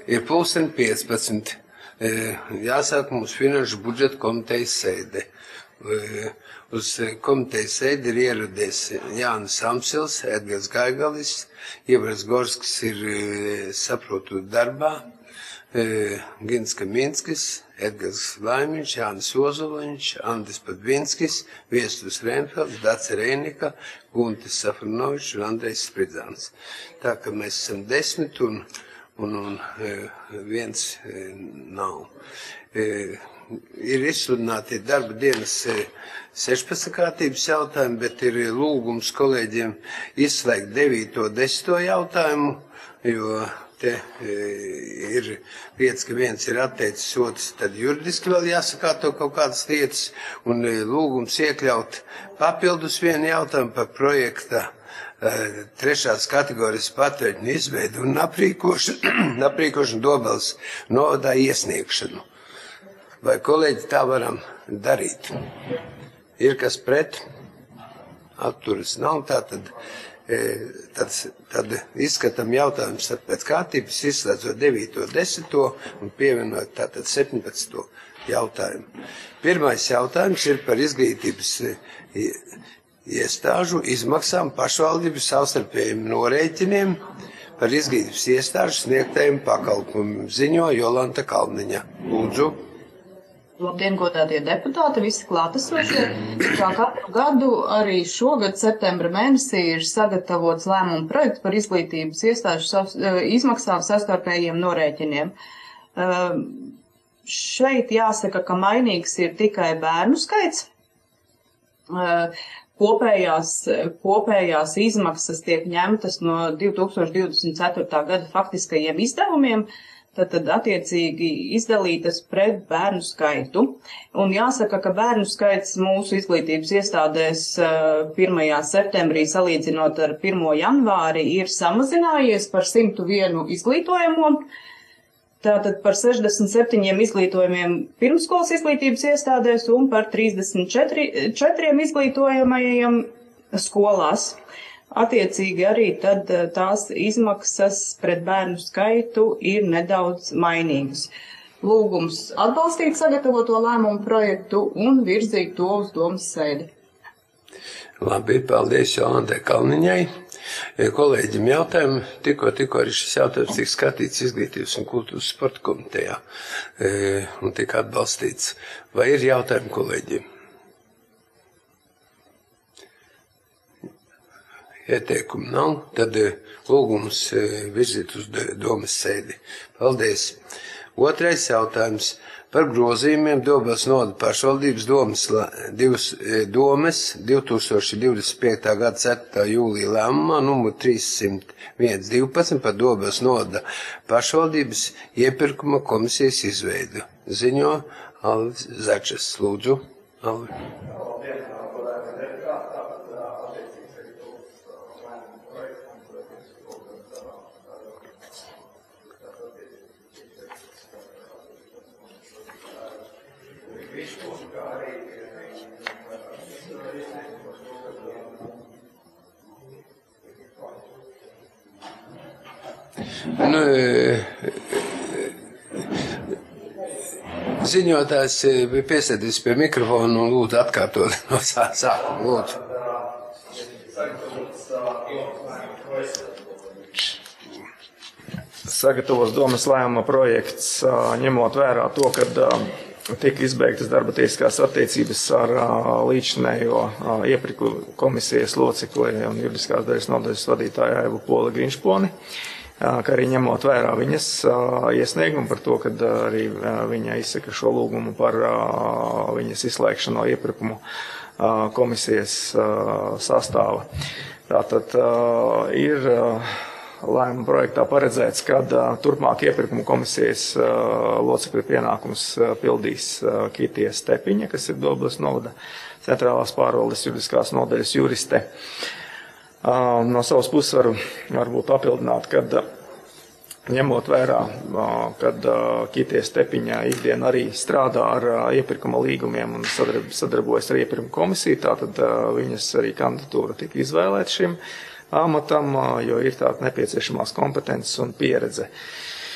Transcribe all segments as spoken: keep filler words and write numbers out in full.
Ir pulksten piecpadsmit. Jāsāk mums finanšu budžeta komitejas sēde. Uz komitejas sēdi ir ieradies Jānis Amsils, Edgars Gaigalis, Ievars Gorskis ir saprotu darbā, Gins Kaminskis, Edgars Laimiņš, Jānis Ozoliņš, Andris Padvinskis, Viestus Reinfelds, Dace Reinika, Guntis Safranovičs un Andrejs Spridzāns. Tā ka mēs esam desmit un, un, un viens nav. Ir izsludināti darba dienas sešpadsmit kārtības jautājumi, bet ir lūgums kolēģiem izslēgt devīto, desmito jautājumu, jo te ir lietas, ka viens ir atteicis, otrs tad juridiski vēl jāsakārto kaut kādas lietas, un lūgums iekļaut papildus vienu jautājumu par projekta trešās kategorijas patveļņu izveidu un aprīkošanu, aprīkošanu Dobeles novadā iesniegšanu. Vai kolēģi tā varam darīt? Ir kas pret? Atturas nav, tā tad, tad, tad izskatām jautājumus pēc kārtības, izslēdzot devīto, desmito un pievienot tātad septiņpadsmito jautājumu. Pirmais jautājums ir par izglītības iestāžu izmaksām pašvaldību savstarpējiem norēķiniem par izglītības iestāžu sniegtajiem pakalpojumiem. Ziņo Jolanta Kalniņa. Lūdzu. Labdien, godātie deputāti, visi klātesošie. Kā katru gadu, arī šogad septembra mēnesī ir sagatavots lēmuma projekts par izglītības iestāžu izmaksām savstarpējiem norēķiniem. Šeit jāsaka, ka mainīgs ir tikai bērnu skaits. Kopējās, kopējās izmaksas tiek ņemtas no divi tūkstoši divdesmit ceturtā gada faktiskajiem izdevumiem, tad, tad attiecīgi izdalītas pret bērnu skaitu. Un jāsaka, ka bērnu skaits mūsu izglītības iestādēs pirmajā septembrī salīdzinot ar pirmo janvāri ir samazinājies par simtu vienu izglītojamo. Tātad par sešdesmit septiņiem izglītojumiem pirmskolas izglītības iestādēs un par trīsdesmit četriem izglītojamajiem skolās. Attiecīgi arī tad tās izmaksas pret bērnu skaitu ir nedaudz mainīgas. Lūgums atbalstīt sagatavoto lēmumu projektu un virzīt to uz domas sēdi. Labi, paldies Jolantai Kalniņai. Kolēģim jautājumu, tikko, tikko arī šis jautājums tika skatīts Izglītības un kultūras sporta komitejā un tika atbalstīts. Vai ir jautājumi kolēģiem? Ieteikumu nav, tad lūgums virzīt uz domas sēdi. Paldies. Otrais jautājums par grozījumiem Dobeles novada pašvaldības domas, divas, domas divi tūkstoši divdesmit piekta gada ceturtā jūlija lēmumā numur trīssimt viens divpadsmit par Dobeles novada pašvaldības iepirkuma komisijas izveidu. Ziņo Alvis Začas. Lūdzu, Alvi. Nu, ziņotājs piesēdīs pie mikrofona un lūdzu atkārtot no sākuma. Lūdzu. Sagatavos domas lēmuma projekts, ņemot vērā to, ka tika izbeigtas darba tiesiskās attiecības ar līdzinējo iepirkuma komisijas locekli un juridiskās daļas nodaļas vadītāju Aivu Poli Grinšponi, kā arī ņemot vērā viņas iesniegumu par to, ka arī viņa izsaka šo lūgumu par viņas izslēgšanu no iepirkumu komisijas sastāva. Tātad ir lēmuma projektā paredzēts, ka turpmāk iepirkumu komisijas locekļu pienākumus pildīs Kitija Stepiņa, kas ir Dobeles novada centrālās pārvaldes juridiskās nodaļas juriste. No savas puses varu varbūt papildināt, kad ņemot vērā, kad Kitija Stepiņa ikdiena arī strādā ar iepirkuma līgumiem un sadarbojas ar iepirkuma komisiju, tātad viņas arī kandidatūra tika izvēlēta šim amatam, jo ir tāda nepieciešamās kompetences un pieredze.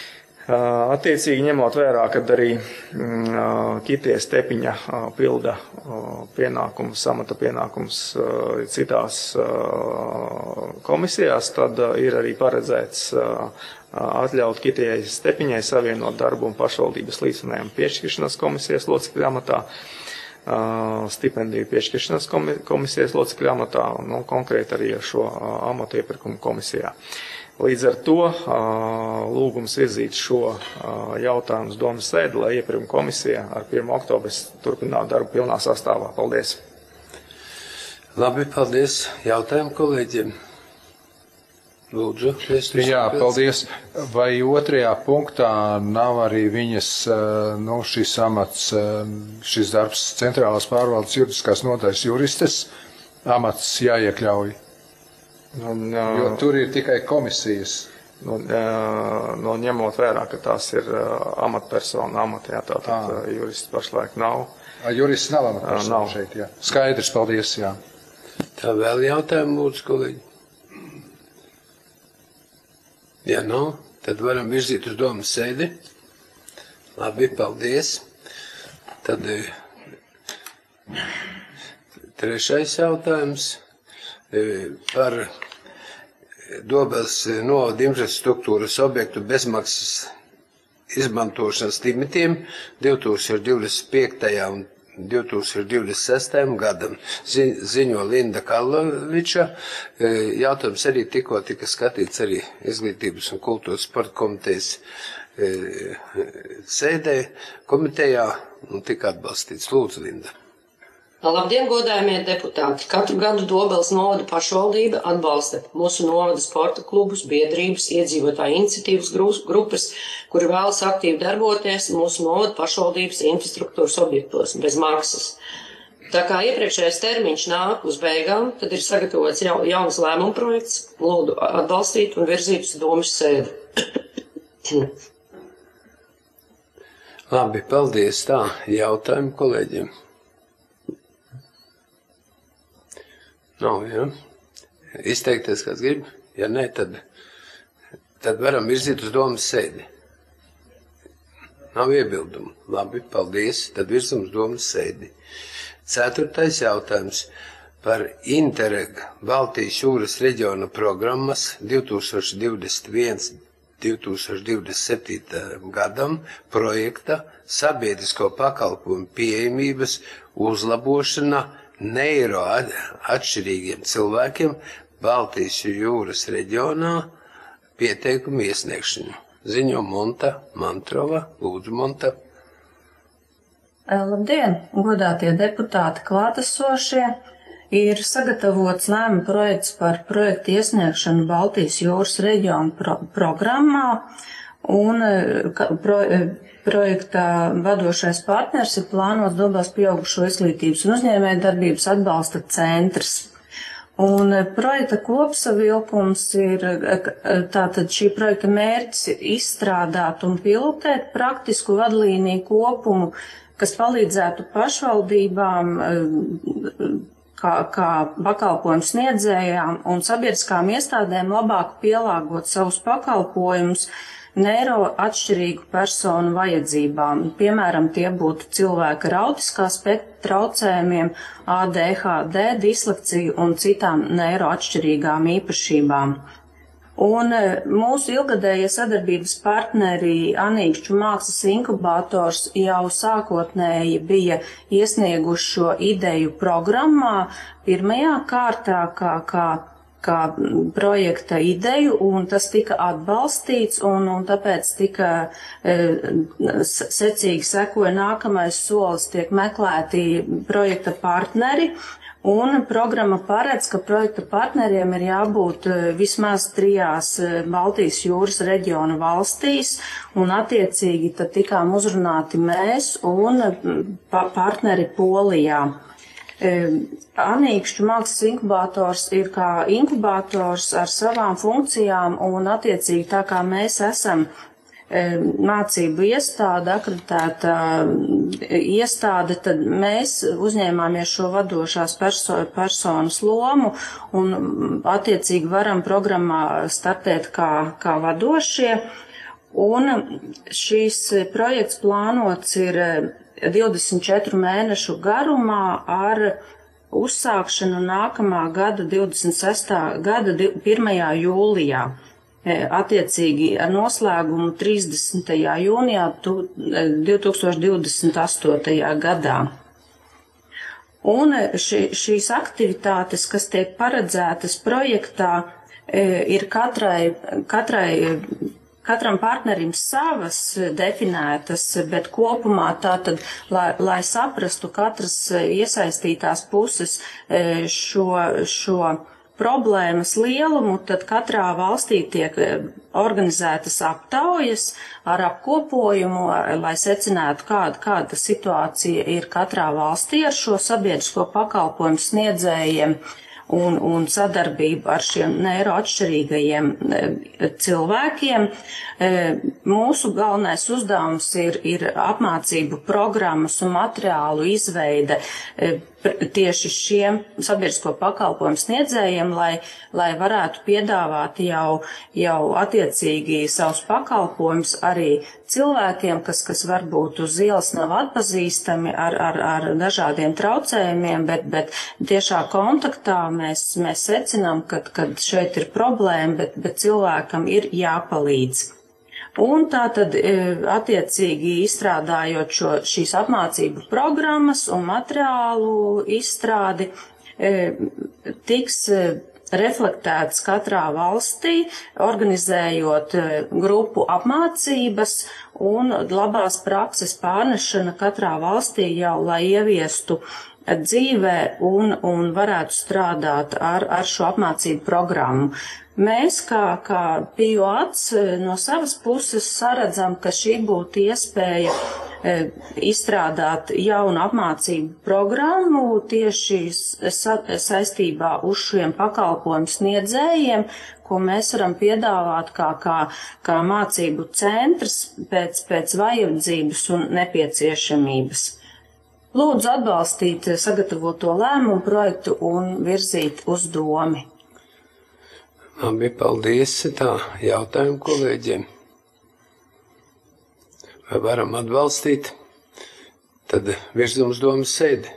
Attiecīgi ņemot vērā, kad arī Kitija Stepiņa pilda pienākumus, amata pienākumus citās komisijās, tad ir arī paredzēts atļaut Kitijai Stepiņai savienot darbu un pašvaldības līdzfinējumu piešķiršanas komisijas locekļu amatā, stipendiju piešķiršanas komisijas locekļu amatā, nu, konkrēti arī ar šo amatu iepirkumu komisijā. Līdz ar to lūgums virzīt šo jautājumu uz domas sēdi, lai iepirkuma komisija ar pirmo oktobru turpinātu darbu pilnā sastāvā. Paldies! Labi, paldies. Jautājumu kolēģiem. Lūdzu. Jā, paldies. Vai otrajā punktā nav arī viņas, nu, šis amats, šis darbs centrālās pārvaldes juridiskās nodaļas juristes amats jāiekļauj? Un, jo tur ir tikai komisijas. Nu, nu, ņemot vērā, ka tās ir amatpersona amati, jā, tātad jurists pašlaik nav. A, jurists nav amatpersona šeit, jā. Skaidrs, paldies, jā. Tā vēl jautājumu, lūdzu, kolēģi. Ja nav, tad varam virzīt uz domas sēdi. Labi, paldies. Tad trešais jautājums par Dobeles novada infrastruktūras objektu bezmaksas izmantošanas limitiem divi tūkstoši divdesmit piektajam un divi tūkstoši divdesmit sestajam gadam. Zi, ziņo Linda Karloviča. Jautājums arī tikko tika skatīts arī Izglītības un kultūras sporta komitejas sēdē, komitejā un tika atbalstīts. Lūdzu, Linda. Labdien, godājumie deputāti! Katru gadu Dobeles novada pašvaldība atbalsta mūsu novada sporta klubus, biedrības, iedzīvotāju iniciatīvas grupas, kuri vēlas aktīvi darboties mūsu novada pašvaldības infrastruktūras objektos bez maksas. Tā kā iepriekšējais termiņš nāk uz beigām, tad ir sagatavots jauns lēmuma projekts, lūdzu atbalstīt un virzīt uz domas sēdi. Labi, paldies. Tā, jautājumu kolēģiem. Nav, jā. Izteikties, kāds grib. Ja nē, tad, tad varam virzīt uz domas sēdi. Nav iebildumu. Labi, paldies. Tad virzam uz domas sēdi. Ceturtais jautājums par Interreg Baltijas jūras reģiona programmas divi tūkstoši divdesmit viens līdz divi tūkstoši divdesmit septītajam gadam projekta sabiedrisko pakalpojumu pieejamības uzlabošana neiro atšķirīgiem cilvēkiem Baltijas jūras reģionā pieteikumu iesniegšanu. Ziņo Monta Mantrova. Lūdzu, Monta. Labdien, godātie deputāti, klātesošie. Ir sagatavots lēmuma projekts par projektu iesniegšanu Baltijas jūras reģiona pro programmā, un pro, projekta vadošais partners ir plānots Dobeles pieaugušo izglītības un uzņēmējdarbības atbalsta centrs. Un projekta kopsavilkums ir, tātad šī projekta mērķis ir izstrādāt un pilotēt praktisku vadlīniju kopumu, kas palīdzētu pašvaldībām kā, kā pakalpojumu sniedzējām un sabiedriskām iestādēm labāk pielāgot savus pakalpojumus neiro atšķirīgu personu vajadzībām. Piemēram, tie būtu cilvēki ar autiskā spektra traucējumiem, A D H D, disleksiju un citām neiro atšķirīgām īpašībām. Un mūsu ilgadējie sadarbības partneri Anīkšķu mākslas inkubators jau sākotnēji bija iesnieguši šo ideju programmā pirmajā kārtā, kā, kā kā projekta ideju, un tas tika atbalstīts, un, un tāpēc tika e, secīgi sekoja nākamais solis, tiek meklēti projekta partneri, un programma paredz, ka projekta partneriem ir jābūt vismaz trijās Baltijas jūras reģiona valstīs, un attiecīgi tad tikām uzrunāti mēs un pa partneri Polijā. Anīkšķu mākslas inkubators ir kā inkubators ar savām funkcijām, un attiecīgi tā kā mēs esam mācību iestāde, akreditēta iestāde, tad mēs uzņēmāmies šo vadošās perso personas lomu un attiecīgi varam programmā startēt kā, kā vadošie. Un šīs projekts plānots ir divdesmit četru mēnešu garumā ar uzsākšanu nākamā gada divdesmit sestā gada pirmajā jūlijā. Attiecīgi ar noslēgumu trīsdesmitajā jūnijā divi tūkstoši divdesmit astotajā gadā. Un ši, šīs aktivitātes, kas tiek paredzētas projektā, ir katrai, katrai, katram partnerim savas definētas, bet kopumā tātad, lai, lai saprastu katras iesaistītās puses šo, šo problēmas lielumu, tad katrā valstī tiek organizētas aptaujas ar apkopojumu, lai secinātu, kāda, kāda situācija ir katrā valstī ar šo sabiedrisko pakalpojumu sniedzējiem un, un sadarbību ar šiem neiroatšķirīgajiem cilvēkiem. Mūsu galvenais uzdevums ir, ir apmācību programmas un materiālu izveide tieši šiem sabiedrisko pakalpojumu sniedzējiem, lai, lai varētu piedāvāt jau, jau attiecīgi savus pakalpojumus arī cilvēkiem, kas, kas varbūt uz ielas nav atpazīstami ar, ar, ar dažādiem traucējumiem, bet, bet tiešā kontaktā mēs, mēs secinām, ka, ka šeit ir problēma, bet, bet cilvēkam ir jāpalīdz. Un tātad attiecīgi izstrādājot šo, šīs apmācību programmas un materiālu izstrādi, tiks reflektēts katrā valstī, organizējot grupu apmācības un labās prakses pārnešana katrā valstī jau, lai ieviestu dzīvē un, un varētu strādāt ar, ar šo apmācību programmu. Mēs, kā, kā PIOAC, no savas puses saredzam, ka šī būtu iespēja e, izstrādāt jaunu apmācību programmu tieši sa, saistībā uz šiem pakalpojumu sniedzējiem, ko mēs varam piedāvāt kā, kā, kā mācību centrs pēc, pēc vajadzības un nepieciešamības. Lūdzu atbalstīt sagatavoto lēmumu projektu un virzīt uz domi. Labi, paldies. Tā, jautājumu kolēģiem. Vai varam atbalstīt? Tad virzam uz domas sēdi.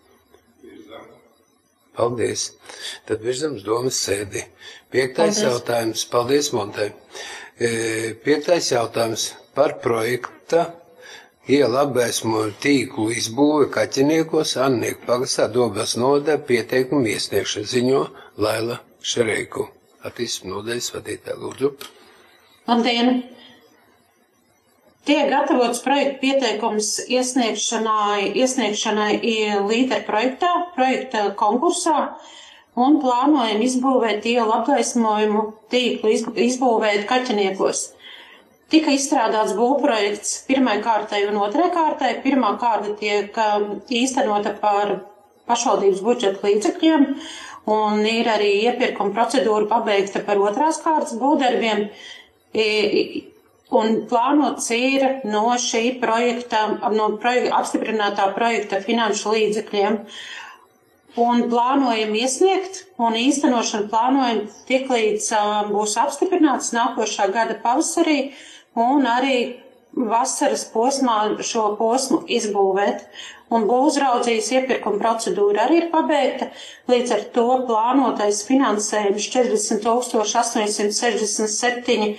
Paldies. Tad virzam uz domas sēdi. Piektais paldies. Jautājums. Paldies, Montei. Piektais jautājums par projekta iela apgaismojumu tīklu izbūve Kaķiniekos, Annieku pagastā, Dobeles novada pieteikumu iesniegšanu, ziņo Laila Šereiku. Attīstības nodaļas vadītāja, lūdzu. Labdien! Tiek gatavots projekta pieteikums iesniegšanai, iesniegšanai līderu projektā, projekta konkursā un plānojam izbūvēt ielu apgaismojumu tīklu izbūvēt Kaķiniekos. Tika izstrādāts būvprojekts pirmai kārtai un otrai kārtai. Pirmā kārta tiek īstenota par pašvaldības budžeta līdzekļiem, un ir arī iepirkuma procedūra pabeigta par otrās kārtas būvdarbiem, un plānots ir no šī projekta, no projekta, apstiprinātā projekta finanšu līdzekļiem, un plānojam iesniegt, un īstenošanu plānojam tiklīdz būs apstiprināts nākošā gada pavasarī, un arī vasaras posmā šo posmu izbūvēt. Un būvuzraudzības iepirkuma procedūra arī ir pabeigta, līdz ar to plānotais finansējums četrdesmit tūkstoši astoņsimt sešdesmit septiņi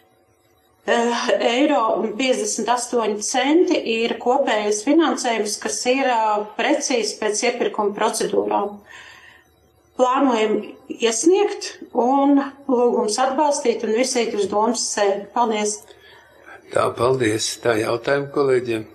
eiro un piecdesmit astoņi centi ir kopējais finansējums, kas ir precīzi pēc iepirkuma procedūrām. Plānojam iesniegt un lūgums atbalstīt un virzīt uz domas sēdi. Paldies! Tā, paldies. Tā jautājumu kolēģiem.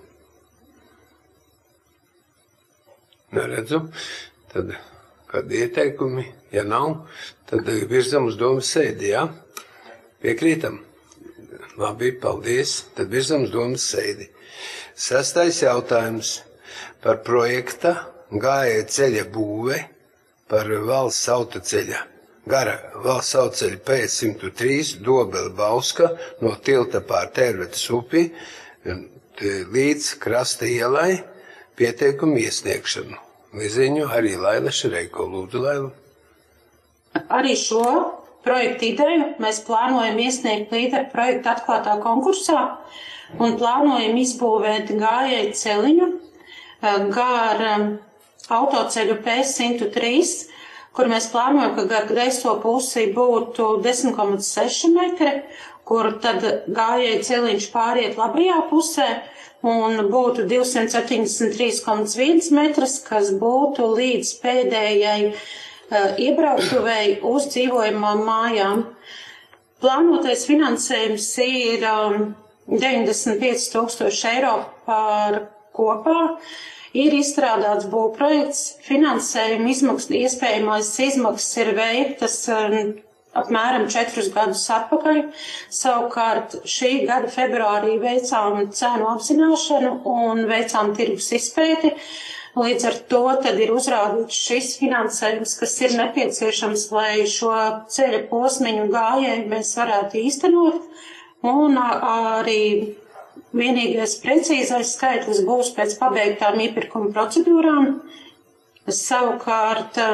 Neredzu. Tad kādi ieteikumi? Ja nav, tad virzam uz domas sēdi, jā? Piekrītam? Labi, paldies. Tad virzam uz domas sēdi. Sastais jautājums par projekta gājēju ceļa būve par valsts autoceļa. Gara valsts autoceļa P simt trīs Dobele Bauska no tilta pār Tērvetes upi līdz Krasta ielai pieteikumu iesniegšanu. Ziņu arī Laila Šereiko. Lūdzu, Laila. Arī šo projektu ideju mēs plānojam iesniegt līderu projektu atklātā konkursā un plānojam izbūvēt gājēju celiņu gar autoceļu P simts trīs, kur mēs plānojam, ka gar kreiso pusi būtu desmit komats seši metri, kur tad gājēju celiņš pāriet labajā pusē un būtu divsimt septiņdesmit trīs komats viens metrs, kas būtu līdz pēdējai iebrauktuvēji uz dzīvojamām mājām. Plānotais finansējums ir deviņdesmit pieci tūkstoši eiro par kopā. Ir izstrādāts būvprojekts, finansējuma izmaksas, iespējamās izmaksas ir veiktas apmēram četrus gadus atpakaļ. Savukārt šī gada februārī veicām cenu apzināšanu un veicām tirgus izpēti. Līdz ar to tad ir uzrādīts šis finansējums, kas ir nepieciešams, lai šo ceļa posmiņu gājēju mēs varētu īstenot. Un arī vienīgais precīzais skaitlis būs pēc pabeigtām iepirkuma procedūrām. Savukārt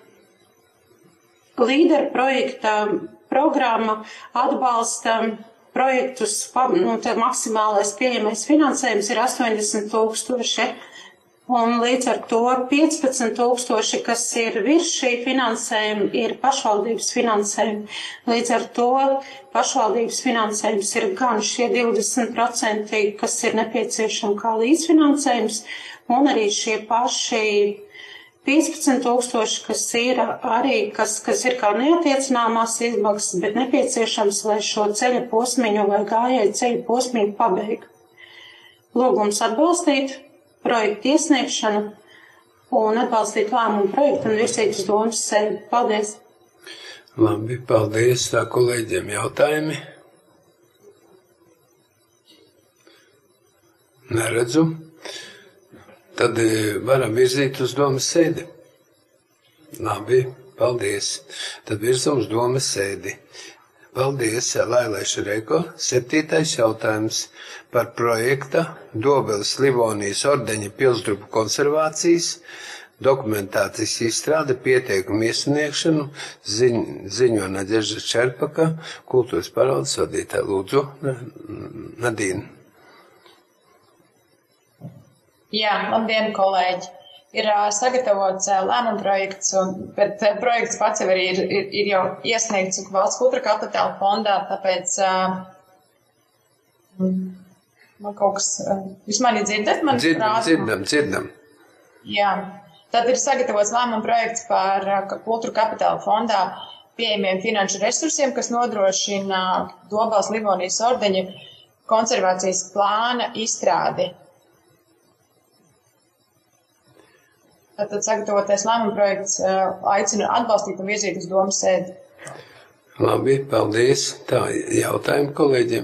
līderu projekta programma atbalsta projektus, nu, tad maksimālais pieejamais finansējums ir astoņdesmit tūkstoši. Un līdz ar to piecpadsmit tūkstoši, kas ir virs šī finansējuma, ir pašvaldības finansējumi. Līdz ar to pašvaldības finansējums ir gan šie divdesmit procenti, kas ir nepieciešami kā līdzfinansējums, un arī šie paši piecpadsmit tūkstoši, kas ir arī, kas, kas ir kā neatiecināmās izmaksas, bet nepieciešams, lai šo ceļa posmiņu vai gājēju ceļa posmiņu pabeigtu. Lūgums atbalstīt projektu iesniegšanu un atbalstīt lēmumu projektu un virzīt uz domas sēdi. Paldies! Labi, paldies. Tā kolēģiem jautājumi? Neredzu. Tad varam virzīt uz domas sēdi. Labi, paldies. Tad virzam uz domas sēdi. Paldies, Lailai Šreko. Septītais jautājums par projekta Dobeles Livonijas ordeņa pilsdrupu konservācijas dokumentācijas izstrāde pieteikumu iesniegšanu ziņ, ziņo Nadežda Čerpaka, kultūras parvaldes vadītāja. Lūdzu, Nadīna. Jā, labdien, kolēģi! Ir sagatavots lēmuma projekts, un, bet projekts pats jau ir, ir, ir jau iesniegts Valsts kultūra kapitāla fondā, tāpēc uh, man kaut kas, uh, jūs mani dzirdat? Man dzirdam, dzirdam, dzirdam. Jā, tad ir sagatavots lēmuma projekts par uh, kultūra kapitāla fondā pieejamiem finanšu resursiem, kas nodrošina Dobeles Livonijas ordeņa konservācijas plāna izstrādi. Tātad sagatavotais lēmuma projekts aicina atbalstīt un virzīt uz domas sēdi. Labi, paldies. Tā, jautājumi kolēģiem.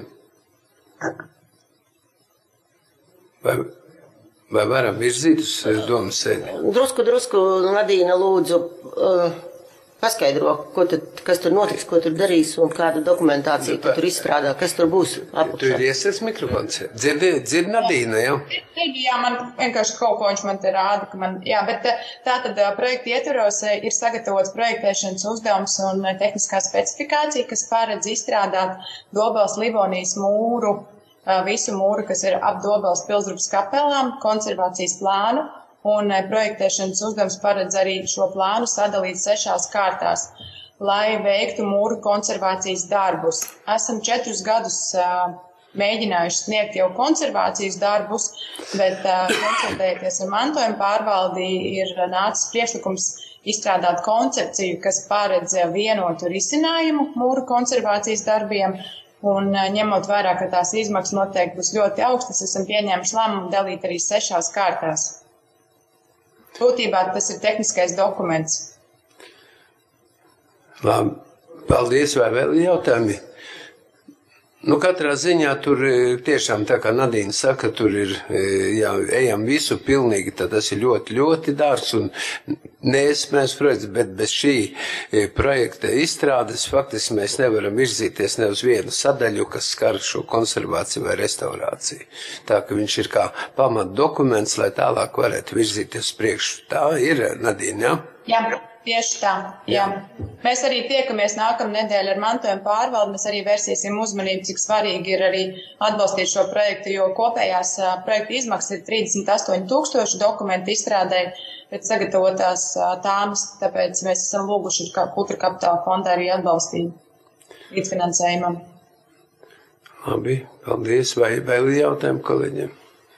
Vai, vai varam virzīt uz domas sēdi? Drusku, drusku, Nadīna, lūdzu, uh, paskaidro, ko tad, kas tur notiks, ko tur darīs un kādu dokumentāciju tu tur izstrādā, kas tur būs apakšā. Tu ir iesaist mikrofons. Dzird, dzird Nadīna, jā? Jā, man vienkārši kaut ko viņš man te rāda, ka man, jā, bet tātad projekta ietvaros ir sagatavots projektēšanas uzdevums un tehniskā specifikācija, kas paredz izstrādāt Dobeles Livonijas mūru, visu mūru, kas ir ap Dobeles pilsdrupas kapelām, konservācijas plānu. Un projektēšanas uzdevums paredz arī šo plānu sadalīt sešās kārtās, lai veiktu mūru konservācijas darbus. Esam četrus gadus uh, mēģinājuši sniegt jau konservācijas darbus, bet uh, konsultējoties ar mantojuma pārvaldi ir nācis priekšlikums izstrādāt koncepciju, kas paredz vienotu risinājumu mūru konservācijas darbiem. Un uh, ņemot vērā, ka tās izmaksas noteikti būs ļoti augstas, esam pieņēmuši lēmumu dalīt arī sešās kārtās. Būtībā tas ir tehniskais dokuments. Labi, paldies, vai vēl jautājumi? Nu, katrā ziņā tur tiešām, tā kā Nadīna saka, tur ir, jā, ejam visu pilnīgi, tad tas ir ļoti, ļoti dārgs un neesmēs projekts, bet bez šī projekta izstrādes faktiski mēs nevaram virzīties ne uz vienu sadaļu, kas skar šo konservāciju vai restaurāciju. Tā ka viņš ir kā pamat dokuments, lai tālāk varētu virzīties priekšu. Tā ir, Nadīna, jā? Jā, Tieši tā, jā. Mēs arī tiekamies nākamā nedēļa ar mantojuma pārvaldi. Mēs arī vērsīsim uzmanību, cik svarīgi ir arī atbalstīt šo projektu, jo kopējās projekta izmaksas ir trīsdesmit astoņi tūkstoši dokumentu izstrādē pēc sagatavotās tāmas, tāpēc mēs esam lūguši Kultūra Kapitāla fondā arī atbalstīt līdzfinansējumam. Labi, paldies. Vai vēl ir jautājumi kolēģiem?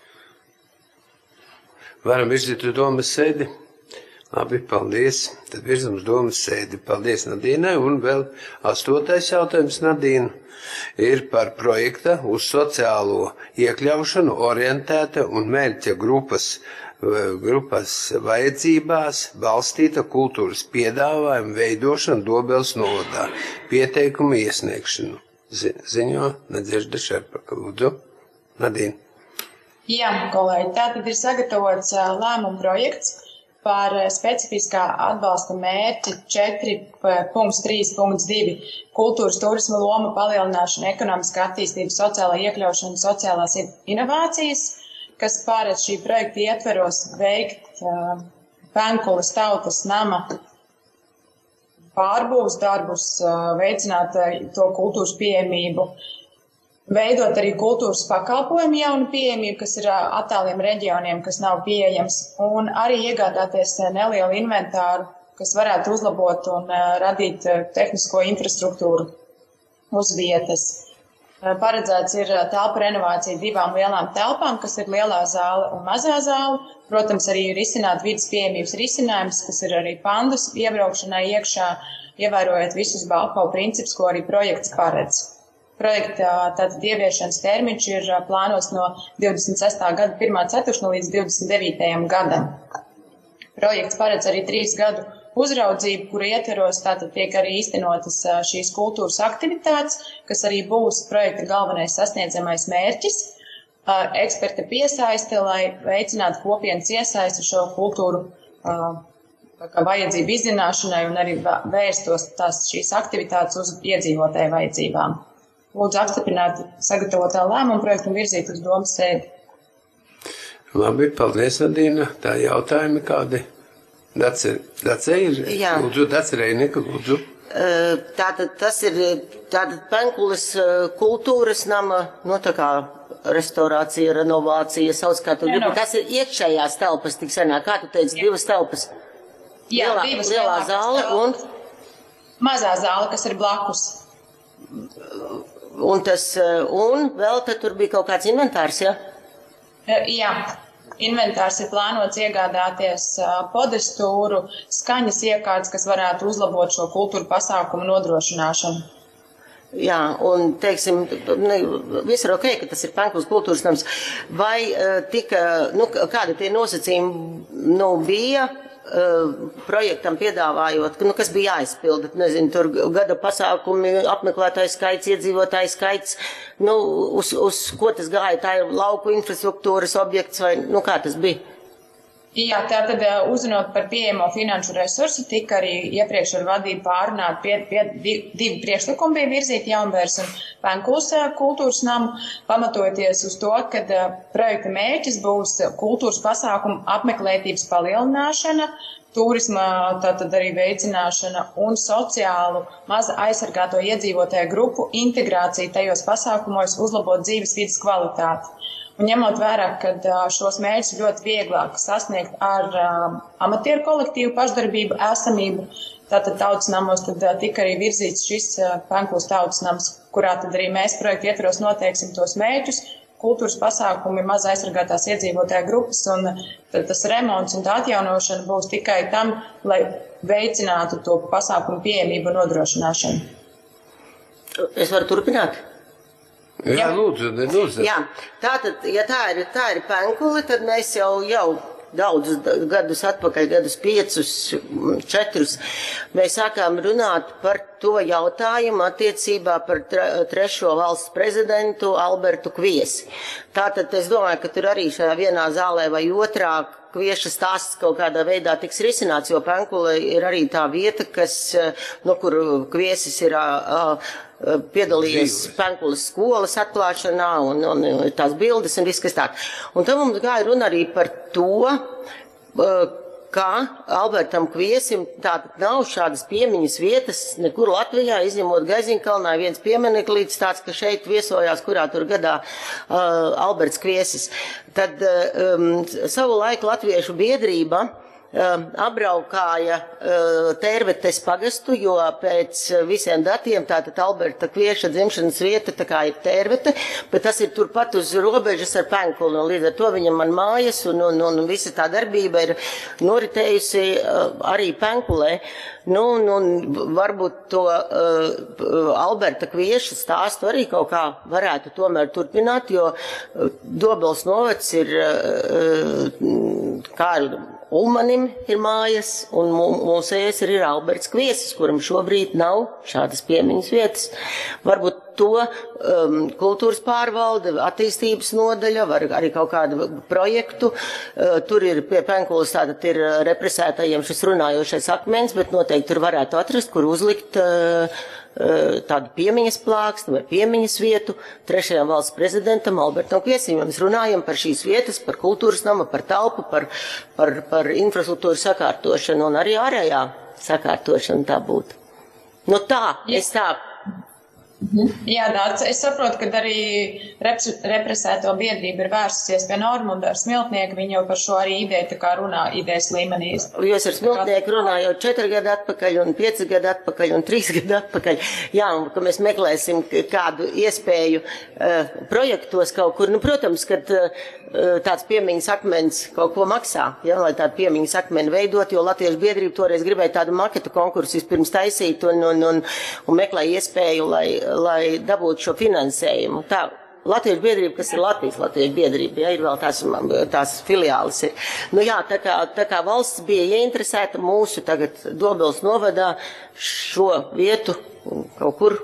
Varam virzīt uz domas sēdi? Labi, paldies. Tad virzam uz domas sēdi. Paldies Nadīnai. Un vēl astotais jautājums, Nadīna, ir par projekta uz sociālo iekļaušanu orientēta un mērķa grupas, grupas vajadzībās balstīta kultūras piedāvājuma veidošana Dobeles novadā. Pieteikumu iesniegšanu. Ziņo Nadežda Šerpaka. Lūdzu, Nadīna. Jā, kolēģi, tātad ir sagatavots lēmuma projekts par specifiskā atbalsta mērķi četri punkts trīs punkts divi kultūras turisma loma palielināšana, ekonomiskā attīstība, sociālā iekļaušana, sociālās inovācijas, kas pārēc šī projekta ietveros veikt uh, Penkules tautas nama pārbūves darbus, uh, veicināt uh, to kultūras pieejamību, veidot arī kultūras pakalpojumu jaunu pieejamību, kas ir attāliem reģioniem, kas nav pieejams, un arī iegādāties nelielu inventāru, kas varētu uzlabot un radīt tehnisko infrastruktūru uz vietas. Paredzēts ir telpu renovācija divām lielām telpām, kas ir lielā zāle un mazā zāle. Protams, arī ir izsināt vidas pieejamības risinājums, kas ir arī pandas iebraukšanai iekšā, ievērojot visus Balkau principus, ko arī projekts paredz. Projekta tātad ieviešanas termiņš ir plānos no divdesmit sestā gada pirmā ceturkšņa līdz divdesmit devītajam gadam. Projekts paredz arī trīs gadu uzraudzību, kura ietveros tātad tiek arī īstenotas šīs kultūras aktivitātes, kas arī būs projekta galvenais sasniedzamais mērķis. Eksperta piesaiste, lai veicinātu kopienas iesaisti šo kultūru vajadzību izzināšanai un arī vērstos tās šīs aktivitātes uz iedzīvotāju vajadzībām. Lūdzu apstiprināt sagatavotā lēmuma projektu un virzīt uz domas sēdi. Labi, paldies, Nadīna. Tā jautājumi kādi? Dace ir? Jā. Lūdzu, Dace Reinika, lūdzu. Tātad tas ir tātad Penkules kultūras nama, no tā kā restaurācija, renovācija, sauc kā tu gribi. Tas ir iekšējās telpas, tik senā. Kā tu teici, divas telpas? Jā, lielā, divas lielā zāle un? Mazā zāle, kas ir blakus. Un tas, un vēl tad tur bija kaut kāds inventārs, ja? Jā, inventārs ir plānots iegādāties podestūru, skaņas iekārtas, kas varētu uzlabot šo kultūru pasākumu nodrošināšanu. Jā, un, teiksim, viss ir ok, ka tas ir Penkules kultūras nams. Vai tika, nu, kādi tie nosacījumi, nu, bija projektam piedāvājot, nu, kas bija jāizpilda, nezinu, tur gada pasākumi, apmeklētāju skaits, iedzīvotāju skaits, nu, uz, uz ko tas gāja, tā ir lauku infrastruktūras objekts vai, nu, kā tas bija? Jā, tātad uzzinot par pieejamo finanšu resursu, tika arī iepriekš ar vadību pārunāt pie, pie, divi priekšlikumi bija virzīti Jaunbērs un Penkules kultūras namu, pamatojoties uz to, ka projekta mērķis būs kultūras pasākumu apmeklētības palielināšana, turisma tātad arī veicināšana un sociālu maz aizsargāto iedzīvotāju grupu integrācija tajos pasākumos, uzlabot dzīves vidas kvalitāti. Un ņemot vērā, ka šos mērķus ļoti vieglāk sasniegt ar um, amatieru kolektīvu pašdarbību, esamību, tātad tautas namos, tad uh, tika arī virzīts šis uh, Penkules tautas nams, kurā tad arī mēs projektu ietvaros noteiksim tos mērķus, kultūras pasākumi, maz aizsargātās iedzīvotāju grupas, un tad tas remonts un tā atjaunošana būs tikai tam, lai veicinātu to pasākumu pieejamību un nodrošināšanu. Es varu turpināt? Jā, lūdzu, lūdzu. Jā, tātad, ja tā ir, tā ir Penkule, tad mēs jau, jau daudzus gadus atpakaļ, gadus piecus, četrus, mēs sākām runāt par to jautājumu attiecībā par trešo valsts prezidentu Albertu Kviesi. Tātad es domāju, ka tur arī šajā vienā zālē vai otrā Kvieša stāsts kaut kādā veidā tiks risināts, jo Penkule ir arī tā vieta, kas, no kur Kviesis ir uh, piedalījies Penkules skolas atklāšanā un, un tās bildes un viss, kas tā. Un tam mums gāja runa arī par to, ka Albertam Kviesim tātad nav šādas piemiņas vietas nekur Latvijā, izņemot Gaiziņkalnā viens piemineklīts tāds, ka šeit viesojās, kurā tur gadā uh, Alberts Kviesis. Tad um, savu laiku Latviešu biedrība apbraukāja Tērvetes pagastu, jo pēc visiem datiem tātad Alberta Kvieša dzimšanas vieta tā kā ir Tērvete, bet tas ir turpat uz robežas ar Penkuli, un līdz ar to viņam man mājas, un, un, un visa tā darbība ir noritējusi arī Penkulē. Nu, un, un varbūt to uh, Alberta Kvieša stāstu arī kaut kā varētu tomēr turpināt, jo Dobels novads ir uh, kā Ulmanim ir mājas, un mūsējais ir Alberts Kviesis, kuram šobrīd nav šādas piemiņas vietas. Varbūt to um, kultūras pārvalde, attīstības nodaļa, var arī kaut kādu projektu. Uh, tur ir pie Penkulas tātad ir represētajiem šis runājošais akmens, bet noteikti tur varētu atrast, kur uzlikt uh, tādu piemiņas plāksni vai piemiņas vietu trešajam valsts prezidentam Albertam Kviesim. Mēs runājam par šīs vietas, par kultūras nama, par telpu, par, par, par infrastruktūru sakārtošanu un arī ārējā sakārtošanu tā būtu. Nu tā, es tā. Jā, Dārts, es saprotu, ka arī represēto biedrība ir vērsusies pie Normunda ar Smiltnieku, viņi jau par šo arī ideju tā kā runā idejas līmenī. Jūs ar Smiltnieku runā jau četri gadi atpakaļ un pieci gadi atpakaļ un trīs gadi atpakaļ. Jā, un ka mēs meklēsim kādu iespēju uh, projektos kaut kur. Nu, protams, kad uh, tāds piemiņas akmens kaut ko maksā, ja, lai tādu piemiņas akmeni veidot, jo Latviešu biedrība toreiz gribēja tādu maketu konkursu vispirms taisīt un, un, un, un meklēja iespēju, lai lai dabūtu šo finansējumu. Tā Latviešu biedrība, kas ir Latvijas Latviešu biedrība, ja, ir vēl tās, tās filiālis. Ir. Nu jā, tā kā, tā kā valsts bija ieinteresēta mūsu tagad Dobeles novadā šo vietu kaut kur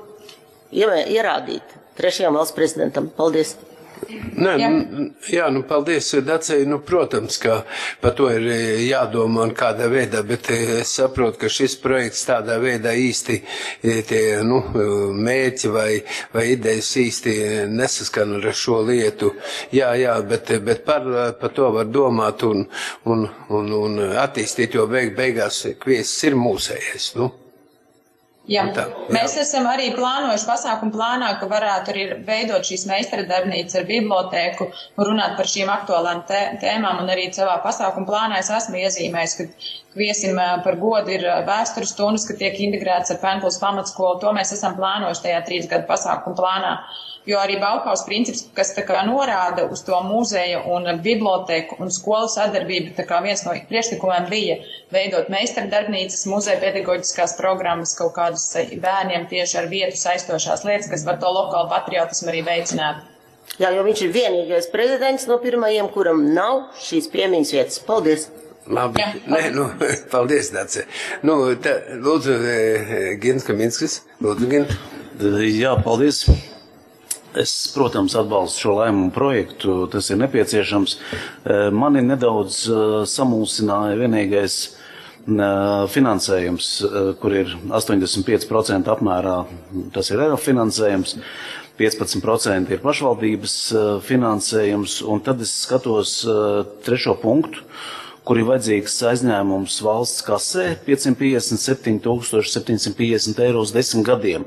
ierādīt trešajam valsts prezidentam. Paldies! Nē, jā. jā, nu paldies, Dacei, nu, protams, ka par to ir jādomā un kādā veidā, bet es saprotu, ka šis projekts tādā veidā īsti tie, nu, mērķi vai, vai idejas īsti nesaskan ar šo lietu. Jā, jā, bet, bet par, par to var domāt un, un, un, un attīstīt, jo beig, beigās Kviesis ir mūsējais, nu. Jā. Tā, jā. Mēs esam arī plānojuši pasākumu plānā, ka varētu arī veidot šīs meistara darbnīcas ar bibliotēku un runāt par šīm aktuālām tēmām, un arī savā pasākumu plānā es esmu iezīmējis, ka Kviesim par godu ir vēstures stundas, ka tiek integrēts ar Penkulas pamatskolu. To mēs esam plānojuši tajā trīs gadu pasākumu plānā. Jo arī Bauhaus princips, kas tā kā norāda uz to muzeju un biblioteku un skolu sadarbību, tā kā viens no priekšlikumiem bija veidot meistardarbnīcas, muzeja pedagoģiskās programmas, kaut kādus bērniem tieši ar vietu saistošās lietas, kas var to lokālu patriotismu arī veicināt. Jā, jo viņš ir vienīgais prezidents no pirmajiem, kuram nav šīs piemiņas vietas. Paldies! Labi, jā, nē, nu, paldies, Dace. Nu, tā, lūdzu, Gins Kaminskis, lūdzu, Gins. Jā, paldies. Es, protams, atbalstu šo lēmumu projektu, tas ir nepieciešams. Mani nedaudz samulsināja vienīgais finansējums, kur ir astoņdesmit pieci procenti apmērā, tas ir E R A finansējums, piecpadsmit procenti ir pašvaldības finansējums, un tad es skatos trešo punktu, kur ir vajadzīgs aizņēmums valsts kasē piecsimt piecdesmit septiņi tūkstoši septiņsimt piecdesmit eiro uz desmit gadiem.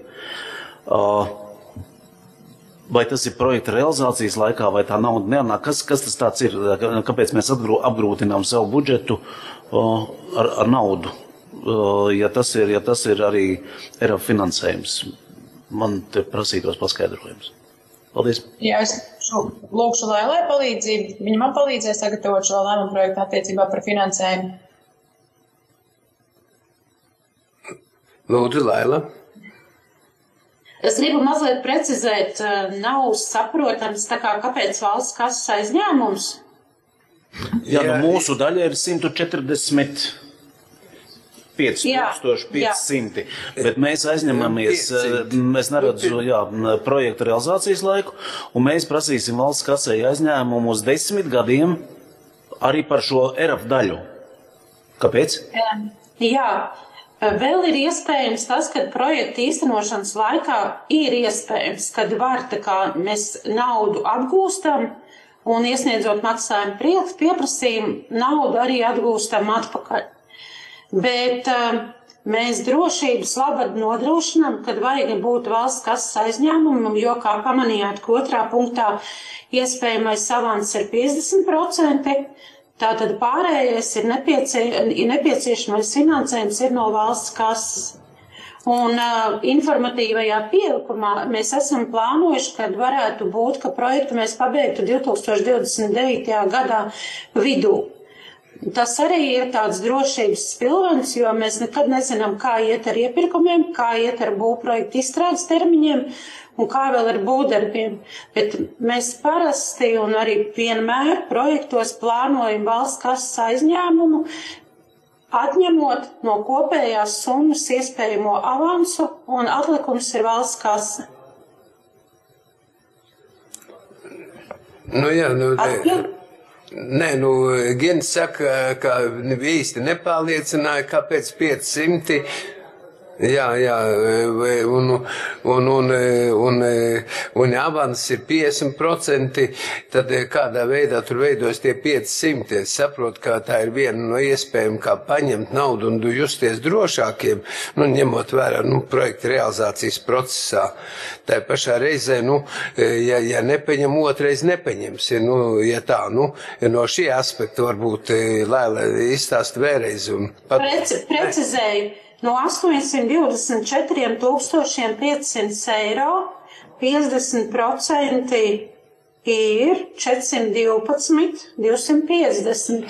Vai tas ir projekta realizācijas laikā, vai tā nauda nenāk? Kas, kas tas tāds ir? Kāpēc mēs apgrūtinām savu budžetu ar, ar naudu, ja tas ir, ja tas ir arī E R A finansējums? Man te prasītos paskaidrojums. Paldies. Jā, es lūkšu Lailai palīdzību. Viņa man palīdzēja sagatavot šo lēmumu projektu attiecībā par finansējumu. Lūdzu, Laila. Es gribu mazliet precizēt, nav saprotams, tā kā kāpēc valsts kases aizņēmums? Jā, nu mūsu daļa ir simt četrdesmit pieci tūkstoši piecsimt, bet mēs aizņemamies, mēs neredzu, jā, projekta realizācijas laiku, un mēs prasīsim valsts kasei aizņēmumu uz desmit gadiem arī par šo E R A daļu. Kāpēc? Jā. Vēl ir iespējams tas, ka projekta īstenošanas laikā ir iespējams, kad var tā kā mēs naudu apgūstam un iesniedzot maksājumu prieks, pieprasījumu, naudu arī atgūstam atpakaļ. Bet uh, mēs drošības labad nodrošinām, kad vajag būt valsts kases aizņēmumam, jo, kā pamanījāt, ka otrā punktā iespējamais avans ir piecdesmit procenti, tātad pārējais ir, nepiecie, ir nepieciešamais finansējums ir no valsts kases. Un uh, informatīvajā pielikumā mēs esam plānojuši, kad varētu būt, ka projektu mēs pabeigtu divi tūkstoši divdesmit devītajā gadā vidū. Tas arī ir tāds drošības spilvens, jo mēs nekad nezinām, kā iet ar iepirkumiem, kā iet ar būvprojektu izstrādes termiņiem un kā vēl ar būvdarbiem. Bet mēs parasti un arī vienmēr projektos plānojam valsts kases aizņēmumu, atņemot no kopējās summas iespējamo avansu, un atlikums ir valsts kase. Nu jā, nu... Atņem? Nē, nu, Gens saka, ka īsti nepārliecināja, kāpēc piecsimt. Jā, jā, un, un, un, un, un avans ir piecdesmit procenti, tad kādā veidā tur veidos tie piecsimt. Es saprotu, ka tā ir viena no iespējām, kā paņemt naudu un justies drošākiem, nu, ņemot vērā, nu, projekta realizācijas procesā. Tā pašā reizē, nu, ja, ja nepaņem, otrais nepaņems. Nu, ja tā, nu, no šī aspekta varbūt Laila izstāst vēlreiz. Un pat... Preci, precizēju. No astoņsimt divdesmit četriem tūkstošiem piecsimt eiro piecdesmit procenti ir četrsimt divpadsmit divsimt piecdesmit.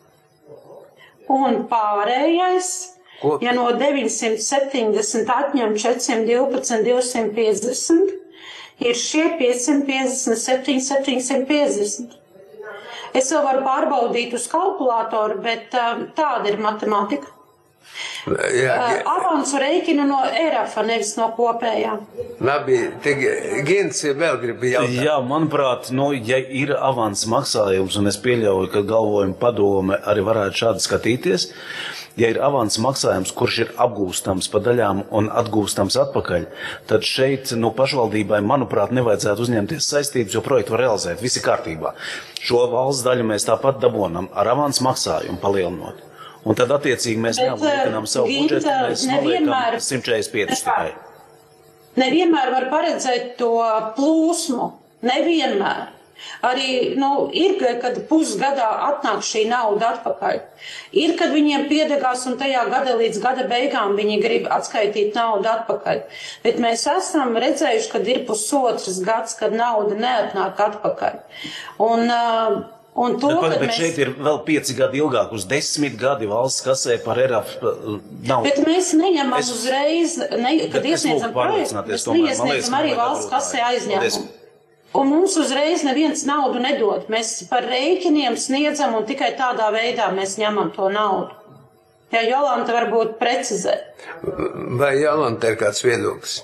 Un pārējais, Ko? ja no deviņsimt septiņdesmit atņem četrsimt divpadsmit divsimt piecdesmit, ir šie piecsimt piecdesmit septiņi septiņsimt piecdesmit. Es vēl varu pārbaudīt uz kalkulātoru, bet uh, tāda ir matemātika. Jā, jā. Avansu reikinu no E R A F, nevis no kopējā. Labi, Gens vēl grib jautāt. Jā, manuprāt, nu, ja ir avans maksājums, un es pieļauju, ka galvojuma padome arī varētu šādi skatīties, ja ir avans maksājums, kurš ir apgūstams pa daļām un atgūstams atpakaļ, tad šeit no pašvaldībai, manuprāt, nevajadzētu uzņemties saistības, jo projektu var realizēt, visi kārtībā. Šo valsts daļu mēs tāpat dabonam ar avans maksājumu palielinot. Un tad, attiecīgi, mēs neapliekinām savu Ginta, budžetu, mēs noliekam simt četrdesmit pieci tikai. Nevienmēr var paredzēt to plūsmu. Nevienmēr. Arī, nu, ir, kad pusgadā atnāk šī nauda atpakaļ. Ir, kad viņiem piedegās un tajā gada līdz gada beigām viņi grib atskaitīt naudu atpakaļ. Bet mēs esam redzējuši, kad ir pusotras gads, kad nauda neatnāk atpakaļ. Un... Uh, Un to, bet, bet mēs... šeit ir vēl pieci gadi ilgāk, uz desmit gadi valsts kasē par E R A F naudu. Bet mēs neņemam es... uzreiz, ne, kad iesniedzam projektu, mēs neiesniedzam arī valsts kasē aizņēmumu. Un mums uzreiz neviens naudu nedod. Mēs par rēķiniem sniedzam un tikai tādā veidā mēs ņemam to naudu. Jā, Jolanta varbūt precizē. Vai Jolanta ir kāds viedoklis?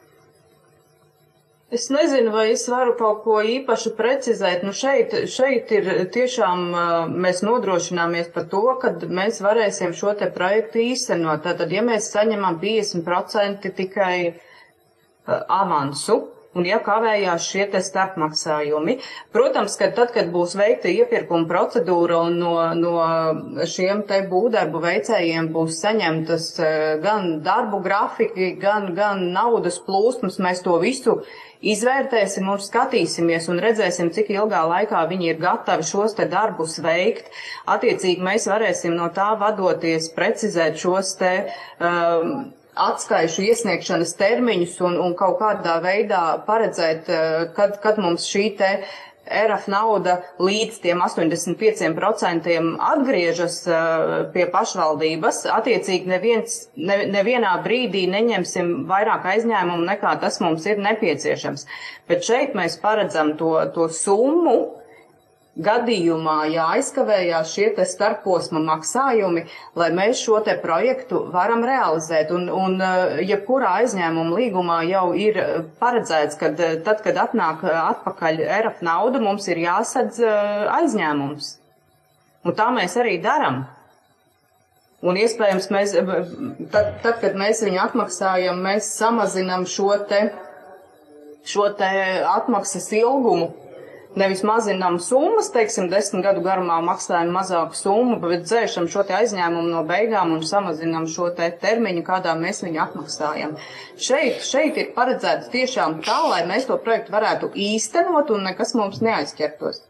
Es nezinu, vai es varu kaut ko īpaši precizēt. Nu šeit, šeit ir tiešām mēs nodrošināmies par to, ka mēs varēsim šo te projektu īstenot. Tātad, ja mēs saņemam piecdesmit procenti tikai avansu, un ja kavējās šie te starpmaksājumi. Protams, ka tad, kad būs veikta iepirkuma procedūra un no, no šiem te būvdarbu veicējiem būs saņemtas gan darbu grafiki, gan, gan naudas plūsmas, mēs to visu izvērtēsim un skatīsimies un redzēsim, cik ilgā laikā viņi ir gatavi šos te darbus veikt. Attiecīgi mēs varēsim no tā vadoties precizēt šos te um, atskaišu iesniegšanas termiņus un, un kaut kādā veidā paredzēt, kad, kad mums šī te E R A F nauda līdz tiem astoņdesmit pieciem procentiem atgriežas pie pašvaldības. Attiecīgi neviens, ne, nevienā brīdī neņemsim vairāk aizņēmumu nekā tas mums ir nepieciešams. Bet šeit mēs paredzam to, to summu, gadījumā, ja aizkavējās šie te starposma maksājumi, lai mēs šo te projektu varam realizēt. Un, un jebkurā aizņēmuma līgumā jau ir paredzēts, ka tad, kad atnāk atpakaļ E R A F nauda, mums ir jāsadz aizņēmums. Un tā mēs arī daram. Un iespējams, mēs, tad, tad, kad mēs viņu atmaksājam, mēs samazinam šo te, šo te atmaksas ilgumu. nevis mazinām summas, teiksim, desmit gadu garumā maksājam mazāku summu, bet dzēšam šo te aizņēmumu no beigām un samazinām šo te termiņu, kādā mēs viņu atmaksājam. Šeit, šeit ir paredzēts tiešām tā, lai mēs to projektu varētu īstenot un nekas mums neaizķertos.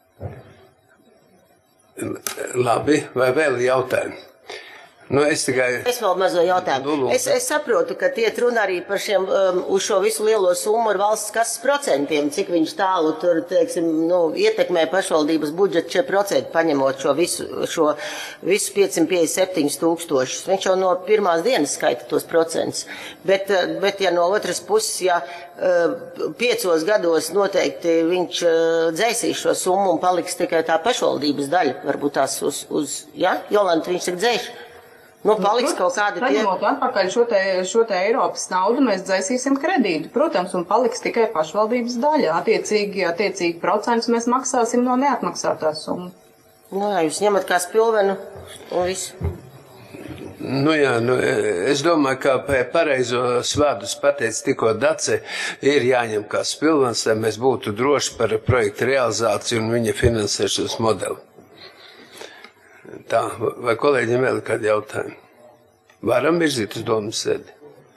Labi, vai vēl jautājumi? Nu, es tikai... Es vēl mazo jautājumu. Es, es saprotu, ka tiek runa arī par šiem, um, uz šo visu lielo summu ar valsts kasas procentiem, cik viņš tālu tur, teiksim, nu, ietekmē pašvaldības budžetu šie procenti, paņemot šo visu, šo visu piecsimt piecdesmit septiņus tūkstošus. Viņš jau no pirmās dienas skaita tos procentus. Bet, bet ja no otras puses, ja uh, piecos gados noteikti viņš uh, dzēsīs šo summu un paliks tikai tā pašvaldības daļa, varbūt tās uz, uz ja? Jolanta, viņš tik dzēš. Nu, paliks kaut kādi tie... Paņemot atpakaļ šo te, šo te Eiropas naudu, mēs dzēsīsim kredītu, protams, un paliks tikai pašvaldības daļa. Attiecīgi, attiecīgi procentus mēs maksāsim no neatmaksātās summas. Nu, jā, jūs ņemat kā spilvenu un visu. Nu jā, nu, es domāju, ka pareizos vārdus pateic tikko Dace, ir jāņem kā spilvens, lai mēs būtu droši par projektu realizāciju un viņa finansēšanas modeli. Tā, vai kolēģiem vēl kādi jautājumi? Varam virzīt uz domas sēdi?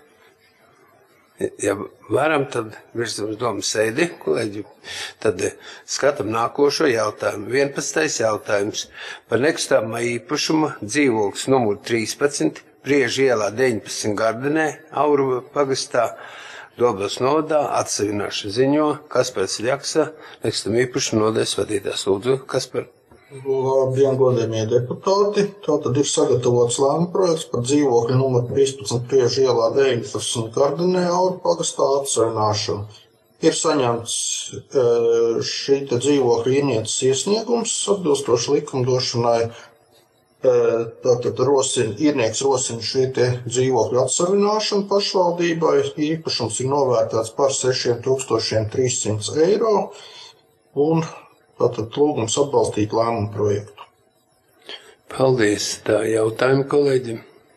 Ja varam, tad virzīt uz domas sēdi, kolēģi. Tad skatam nākošo jautājumu. vienpadsmitais jautājums par nekustamā īpašuma dzīvoklis numur trīspadsmit, Priežu ielā deviņpadsmit Gardenē, Auru pagastā, Dobeles novadā, atsevināšana ziņo, Kaspars Ļaksa, nekustamā īpašuma nodaļas vadītājs. Lūdzu, Kaspar. Labdien, godējamie deputāti. Tātad ir sagatavots lēmuma projekts par dzīvokļu numuru trīspadsmit Priežu ielā deviņpadsmit Gardenē, Auru pagastā atsevināšanu. Ir saņemts šī te dzīvokļu īrnieces iesniegums atbilstoši likumdošanai. Tātad rosina, īrnieks rosina šī te dzīvokļu atsevināšanu pašvaldībai. Īpašums ir novērtēts par sešiem tūkstošiem trīs simti eiro. Un tātad lūgums atbalstīt lēmumu projektu. Paldies. Tā jautājumi kolēģim.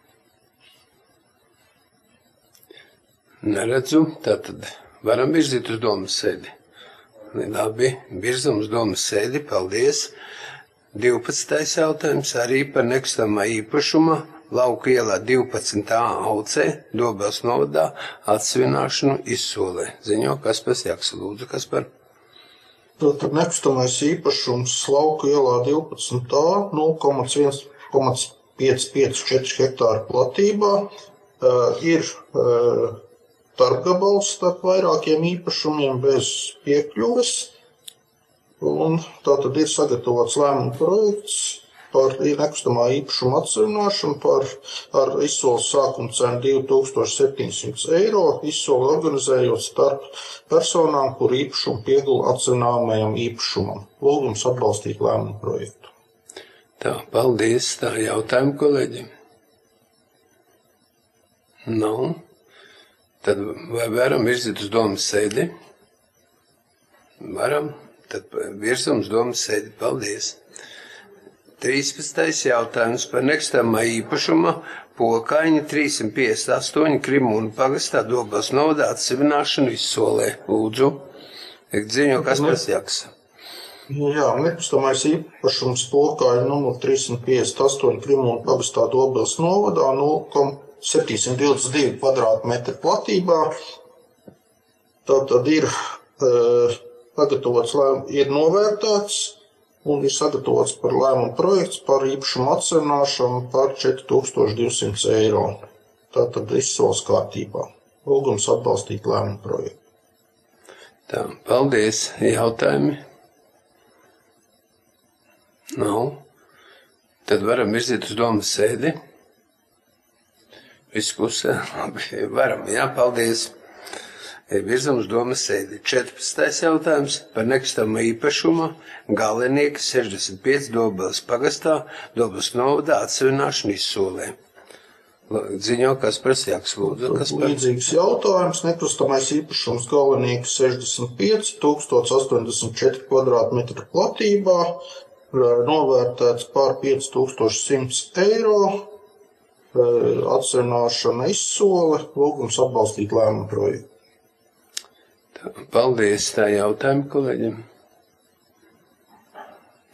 Neredzu. Tātad varam virzīt uz domas sēdi. Labi, virzam uz domas sēdi. Paldies. divpadsmitais jautājums arī par nekustamā īpašuma Lauku ielā divpadsmit A Aucē, Dobeles novadā, atsevināšanu Izsolē. Ziņo Kaspars Ļaksa. Lūdzu, Kaspar. Tātad nekustamais īpašums Lauku ielā divpadsmit A nulle komats viens komats pieci pieci četri hektāru platībā. Uh, ir uh, tarpgabals starp vairākiem īpašumiem bez piekļuves. Un tātad ir sagatavots lēmuma projekts par nekustamā īpašuma atsevināšanu par ar izsoles sākuma cenu divi tūkstoši septiņsimt eiro, izsoli organizējot starp personām, kur īpašumu piegula atsevināmajam īpašumam. Lūgums atbalstīt lēmumu projektu. Tā, paldies. Tā jautājumu kolēģim. Nav. Tad vai varam virzīt uz domas sēdi? Varam. Tad virzam uz domas sēdi. Paldies. trīspadsmitais jautājums par nekustamā īpašuma Pokaiņa trīssimt piecdesmit astoņi Krimūnu pagastā, Dobeles novadā, atsevināšanu Izsolē. Lūdzu, ziņo Kaspars Ļaksa. Jā, nekustamais īpašums Pokaiņa numur trīssimt piecdesmit astoņi Krimūnu pagastā, Dobeles novadā, nulle komats septiņsimt divdesmit divi kvadrātmetri platībā. Tātad ir uh, sagatavots, ir novērtēts un ir sagatavots par lēmumu projekts par īpašumu atsevināšanu par četri tūkstoši divsimt eiro. Tātad izsoles kārtībā. Lūgums atbalstīt lēmumu projektu. Tā, paldies. Jautājumi? Nav. Tad varam virzīt uz domas sēdi. Viss pusē. Labi, varam. Jā, paldies. Virzam uz domas sēdi. četrpadsmitais jautājums par nekustamā īpašuma Galenieka sešdesmit pieci Dobeles pagastā, Dobeles novadā, atsevināšanu Izsolē. Ziņo Kaspars Ļaksa. Lūdzu, Kaspar. Līdzīgs jautājums. Nekustamais īpašums Galenieka sešdesmit pieci, tūkstoš astoņdesmit četri kvadrātmetri platībā, novērtēts pār pieci tūkstoši simt eiro, atsevināšana Izsole, lūgums atbalstīt lēmumu projektu. Paldies. Tā jautājumi kolēģim.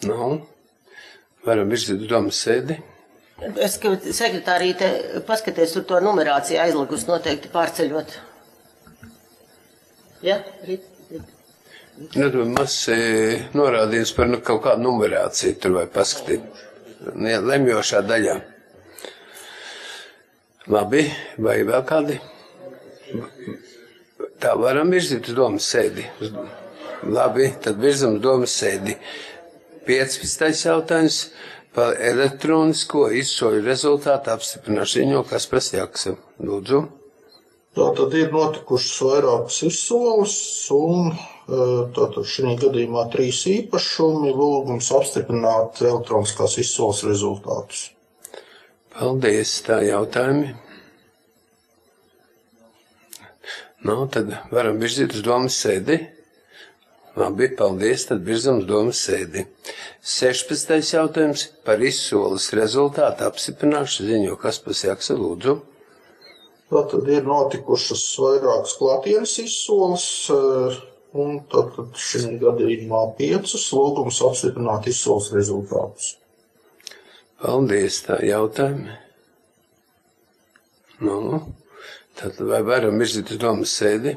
Nu, varam virzīt uz domas sēdi. Es, ka sekretārīte paskaties, tur to numerāciju aizligus noteikti pārceļot. Ja? Rīt, rīt. Nu, tur maz e, norādījums par nu, kaut kādu numerāciju tur vai paskatīt. Ja, lemjošā daļā. Labi, vai vēl kādi? Tā varam virzīt uz domas sēdi. Labi, tad virzam uz domas sēdi. piecpadsmitais jautājums par elektronisko izsoļu rezultātu apstiprināšanu, kas prasījāks. Lūdzu. Tātad ir notikušas vairākas izsoles un tātad šī gadījumā trīs īpašumi lūgums apstiprināt elektroniskās izsoles rezultātus. Paldies, tā jautājumi. Nu, tad varam virzīt uz domas sēdi. Labi, paldies, tad virzam uz domas sēdi. sešpadsmitais jautājums par izsoles rezultātu apstiprināšanu ziņo, kas pasjāksa, lūdzu. Tātad ir notikušas vairākas klātienes izsoles, un tātad šī gadījumā piecas lūgums apstiprināt izsoles rezultātus. Paldies, tā jautājumi. Nu, tad vai varam virzīt uz domas sēdi?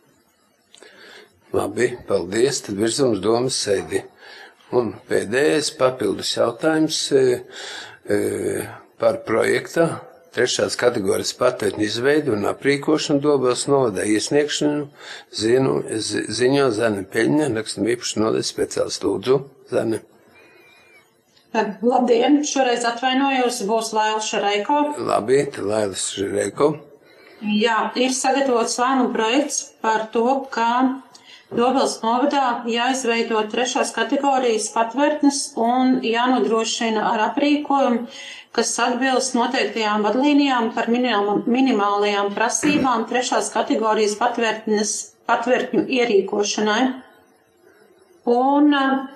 Labi, paldies, tad virzam uz domas sēdi. Un pēdējais papildus jautājums e, e, par projektā trešās kategorijas patvērtņu izveidu un aprīkošanu Dobeles novadā iesniegšanu zinu, zi, ziņo Zane Peļņa, rakstam īpaši nodaļas speciālists. Lūdzu, Zane. Labdien, šoreiz atvainojos, būs Laila Šareiko. Labi, tad Laila Šareiko. Jā, ir sagatavots lēmuma projekts par to, ka Dobeles novadā jāizveido trešās kategorijas patvērtnes un jānodrošina ar aprīkojumu, kas atbilst noteiktajām vadlīnijām par minimālajām prasībām trešās kategorijas patvērtnes, patvērtņu ierīkošanai. Un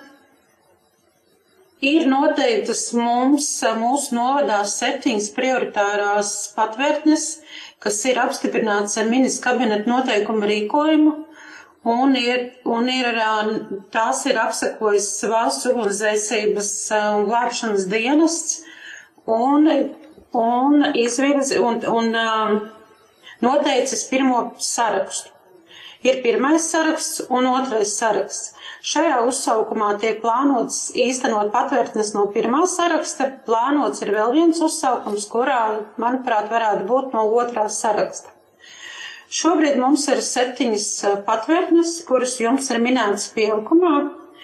ir noteiktas mums, mūsu novadā septiņas prioritārās patvērtnes, kas ir apstiprināts ar ministra kabineta noteikumu rīkojumu. Un ir, un ir, tās ir apsakojis valsts ugunsdzēsības un glābšanas dienests un, un, izvirzi, un, un noteicis pirmo sarakstu. Ir pirmais saraksts un otrais saraksts. Šajā uzsaukumā tiek plānots īstenot patvērtnes no pirmā saraksta. Plānots ir vēl viens uzsaukums, kurā, manuprāt, varētu būt no otrā saraksta. Šobrīd mums ir septiņas patvērtnes, kuras jums ir minētas pielikumā.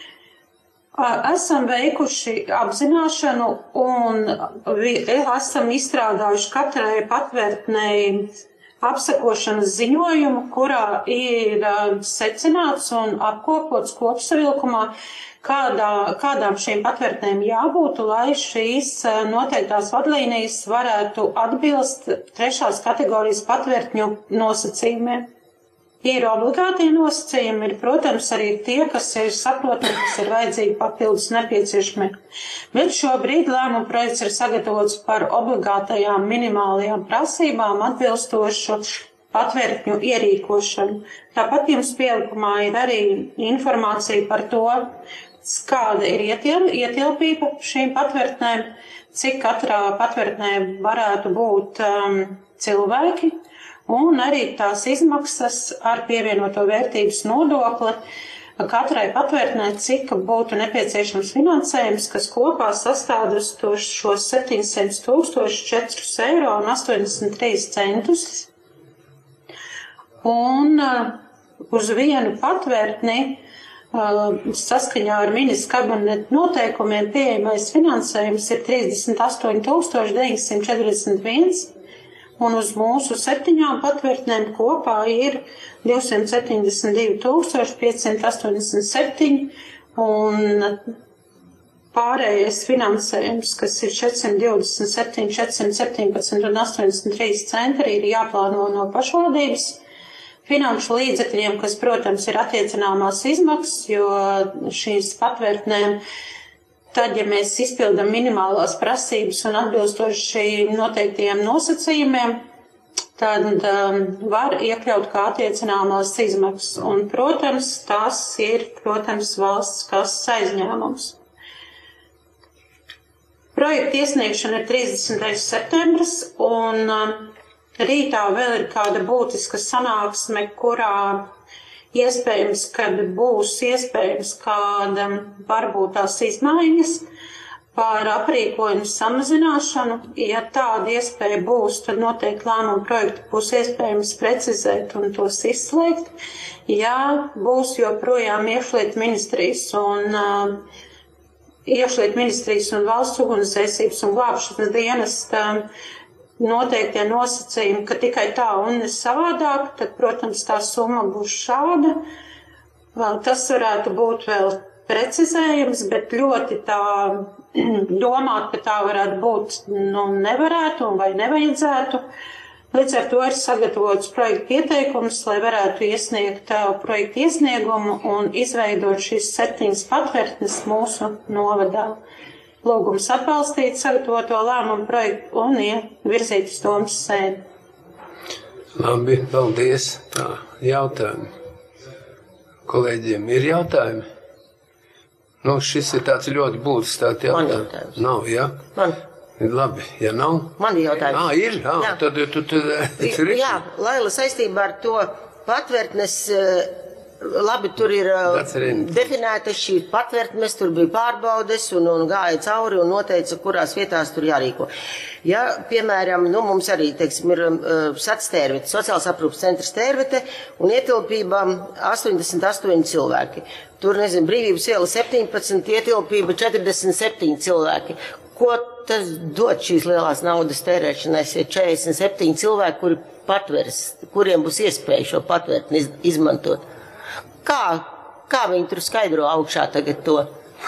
Esam veikuši apzināšanu un esam izstrādājuši katrai patvērtnei apsakošanas ziņojumu, kurā ir secināts un apkopots kopsavilkumā, kādā, kādām šīm patvērtnēm jābūt, lai šīs noteiktās vadlīnijas varētu atbilst trešās kategorijas patvērtņu nosacījumiem. Ir obligātie nosacījumi, ir, protams, arī tie, kas ir saprotami, kas ir vajadzīgi papildus nepieciešami. Bet šobrīd lēmuma projekts ir sagatavots par obligātajām minimālajām prasībām atbilstošu patvērtņu ierīkošanu. Tāpat jums pielikumā ir arī informācija par to, kāda ir ietil, ietilpība šīm patvērtnēm, cik katrā patvērtnē varētu būt um, cilvēki, un arī tās izmaksas ar pievienoto vērtības nodokli katrai patvērtnē, cik būtu nepieciešams finansējums, kas kopā sastādus šos septiņsimt tūkstoši četrus eiro un astoņdesmit trīs centus. Un uh, uz vienu patvērtni uh, saskaņā ar ministra kabineta noteikumiem pieejamais finansējums ir trīsdesmit astoņi tūkstoši deviņsimt četrdesmit viens. Un uz mūsu septiņām patvērtnēm kopā ir divsimt septiņdesmit divi tūkstoši piecsimt astoņdesmit septiņi, un pārējais finansējums, kas ir četrsimt divdesmit septiņi, četrsimt septiņpadsmit un astoņdesmit trīs centi, ir jāplāno no pašvaldības finanšu līdzekļiem, kas, protams, ir attiecināmās izmaksas, jo šīs patvērtnēm, tad, ja mēs izpildam minimālās prasības un atbilstoši noteiktajiem nosacījumiem, tad um, var iekļaut kā attiecināmās izmaksas. Un, protams, tas ir, protams, valsts kases aizņēmums. Projekta iesniegšana ir trīsdesmitais septembris, un rītā vēl ir kāda būtiska sanāksme, kurā iespējams, kad būs iespējams kāda varbūt tās izmaiņas par aprīkojumu samazināšanu. Ja tāda iespēja būs, tad noteikti lēmumu projektu būs iespējams precizēt un tos izslēgt. Ja būs joprojām iekšlietu ministrijas un uh, iekšlietu ministrijas un valsts ugunsdzēsības un glābšanas dienesta noteiktie nosacījumi, ka tikai tā un ne savādāk, tad, protams, tā summa būs šāda. Vēl tas varētu būt vēl precizējums, bet ļoti tā domāt, ka tā varētu būt, nu, nevarētu un vai nevajadzētu. Līdz ar to ir sagatavots projekta pieteikums, lai varētu iesniegt projekta iesniegumu un izveidot šīs septiņas patvērtnes mūsu novadā. Lūgums atbalstīt sagatavoto lēmumu projektu un virzīt uz domas sēdi. Labi, paldies. Tā, jautājumi. Kolēģiem ir jautājumi? Nu, šis ir tāds ļoti būtisks tāds jautājums. Man jautājums. Nav, jā? Man. Labi, ja nav? Man ir jautājums. Ā, ir? Ā, jā. Tad tu tur... Jā, Laila, saistībā ar to patvērtnes, labi, tur ir definēta šī patvērtnes, tur bija pārbaudes un, un gāja cauri un noteica, kurās vietās tur jārīko. Ja, piemēram, nu, mums arī, teiksim, ir uh, sac tērvete, sociāls aprūpas centrs tērvete un ietilpība astoņdesmit astoņi cilvēki. Tur, nezinu, Brīvības iela septiņpadsmit, ietilpība četrdesmit septiņi cilvēki. Ko tas dod šīs lielās naudas tērēšanās, ja četrdesmit septiņi cilvēki, kuri patveras, kuriem būs iespēja šo patvērtni izmantot? Kā, kā viņi tur skaidro augšā tagad to?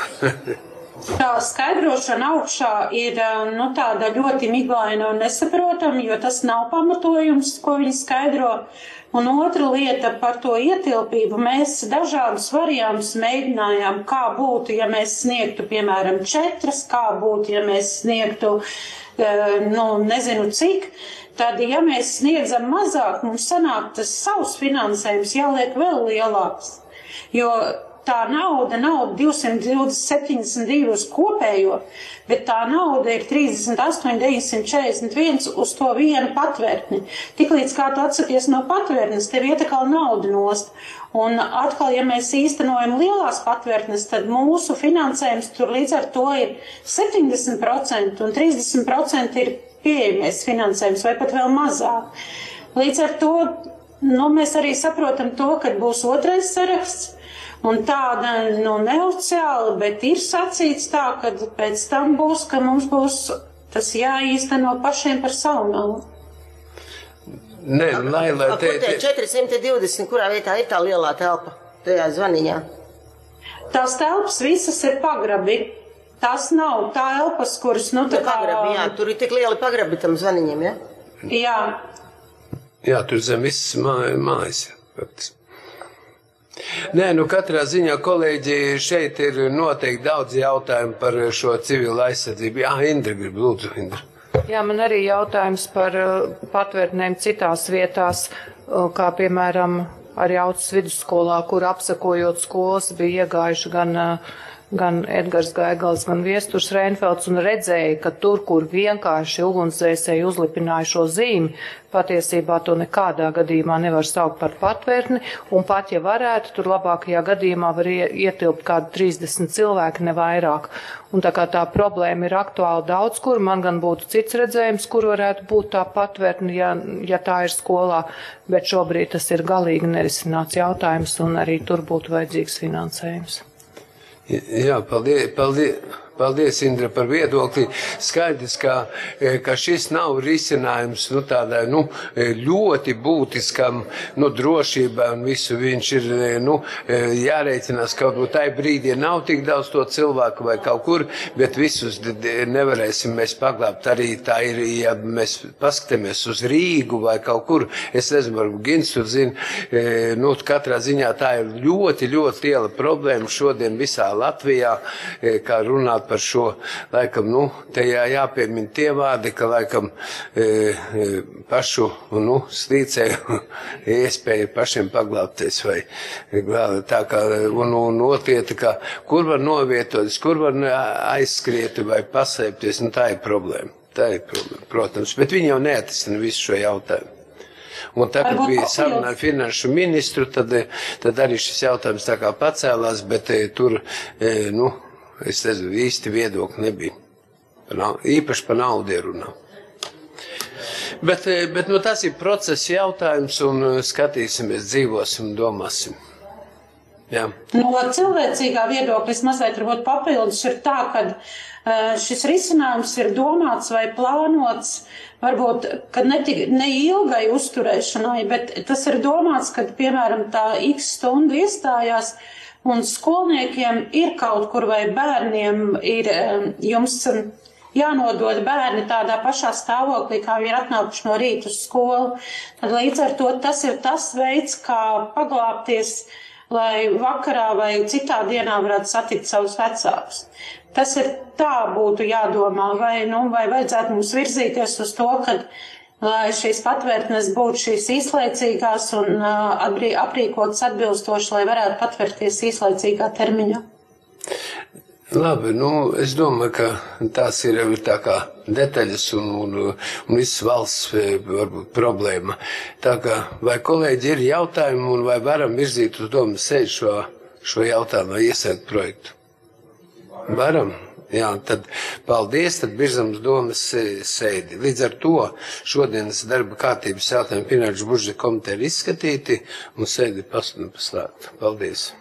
Tā skaidrošana augšā ir, nu, tāda ļoti miglaina un nesaprotama, jo tas nav pamatojums, ko viņi skaidro. Un otra lieta par to ietilpību. Mēs dažādus variantus mēģinājām, kā būtu, ja mēs sniegtu, piemēram, četras, kā būtu, ja mēs sniegtu, nu, nezinu cik. Tad, ja mēs sniedzam mazāk, mums sanāk tas savs finansējums jāliek vēl lielāks. Jo tā nauda nav divsimt septiņdesmit divi uz kopējo, bet tā nauda ir trīsdesmit astoņi deviņsimt četrdesmit viens uz to vienu patvērtni. Tiklīdz kā tu atsakies no patvērtnes, tev iet atkal nauda nost. Un atkal, ja mēs īstenojam lielās patvērtnes, tad mūsu finansējums tur līdz ar to ir septiņdesmit procenti un trīsdesmit procenti ir pieejamies finansējums vai pat vēl mazāk. Līdz ar to, nu, mēs arī saprotam to, ka būs otrais saraksts. Un tāda, nu, neoficiāla, bet ir sacīts tā, ka pēc tam būs, ka mums būs tas jāīsteno pašiem par savu naudu. Nē, lai, lai te... Kur tie četri divdesmit, kurā vietā ir tā lielā telpa tajā zvaniņā? Tās telpas visas ir pagrabi. Tās nav telpas, kuras, nu, tā kā... Pagrabi, jā, tur ir tik lieli pagrabi tam zvaniņiem, jā? Jā. Jā, tur zem visas mājas, faktiski. Nē, nu katrā ziņā, kolēģi, šeit ir noteikti daudz jautājumu par šo civilu aizsardzību. Jā, Indra grib, lūdzu, Indra. Jā, man arī jautājums par patvērtnēm citās vietās, kā piemēram arī Aucas vidusskolā, kur apsakojot skolas bija iegājuši gan gan Edgars Gaigals, gan Viesturs Reinfelds, un redzēja, ka tur, kur vienkārši ugunsdzēsēji uzlipināja šo zīmi, patiesībā to nekādā gadījumā nevar saukt par patvērtni, un pat, ja varētu, tur labākajā gadījumā var ietilpt kādu trīsdesmit cilvēki, ne vairāk. Un tā kā tā problēma ir aktuāla daudz kur, man gan būtu cits redzējums, kur varētu būt tā patvērtni, ja, ja tā ir skolā, bet šobrīd tas ir galīgi nerisināts jautājums, un arī tur būtu vajadzīgs finansējums. Jā, paldies, paldies, paldies, Indra, par viedokli. Skaidrs, ka, ka šis nav risinājums, nu, tādai, nu, ļoti būtiskam, nu, drošībai un visu. Viņš ir, nu, jārēķinās, kaut kur tai brīdī nav tik daudz to cilvēku vai kaut kur, bet visus nevarēsim mēs paglābt. Arī tā ir, ja mēs paskatāmies uz Rīgu vai kaut kur, es nezinu, varbūt Gins tur zina, nu, katrā ziņā tā ir ļoti, ļoti liela problēma šodien visā Latvijā, kā runāt par šo, laikam, nu, te jā, jāpiemina tie vārdi, ka, laikam, e, e, pašu, nu, slīcēju iespēju pašiem paglāpties vai tā kā, un, un otlieta, ka kur var novietoties, kur var aizskriet vai paslēpties, nu, tā ir problēma. Tā ir problēma, protams, bet viņi jau neatrisina visu šo jautājumu. Un tā, kad bija saruna ar finanšu ministru, tad, tad arī šis jautājums tā kā pacēlās, bet tur, nu, es nezinu, īsti viedokļi nebija. Īpaši par naudu ierunā. Bet, bet nu, tas ir procesa jautājums un skatīsimies, dzīvosim, domāsim. Jā. No cilvēcīgā viedokļa es mazliet varbūt papildus ir tā, ka uh, šis risinājums ir domāts vai plānots varbūt, ka ne, tik, ne ilgai uzturēšanai, bet tas ir domāts, ka, piemēram, tā x stundu iestājās un skolniekiem ir kaut kur vai bērniem ir um, jums jānodod bērni tādā pašā stāvoklī, kā viņi ir atnākuši no rīta uz skolu. Tad līdz ar to tas ir tas veids, kā paglāpties, lai vakarā vai citā dienā varētu satikt savus vecākus. Tas ir tā būtu jādomā, vai, nu, vai vajadzētu mums virzīties uz to, ka, lai šīs patvērtnes būtu šīs īslaicīgās un uh, aprīkotas atbilstoši, lai varētu patvērties īslaicīgā termiņā. Labi, nu, es domāju, ka tās ir tā kā detaļas un, un, un viss valsts varbūt problēma. Tā kā, vai kolēģi ir jautājumi un vai varam virzīt uz domas sēdi šo, šo jautājumu vai iesēkt projektu? Varam? Jā, tad paldies, tad virzam uz domas sēdi. Līdz ar to šodienas darba kārtības jautājumi Finanšu budžeta komiteja ir izskatīti un sēdi paslēgta. Paldies.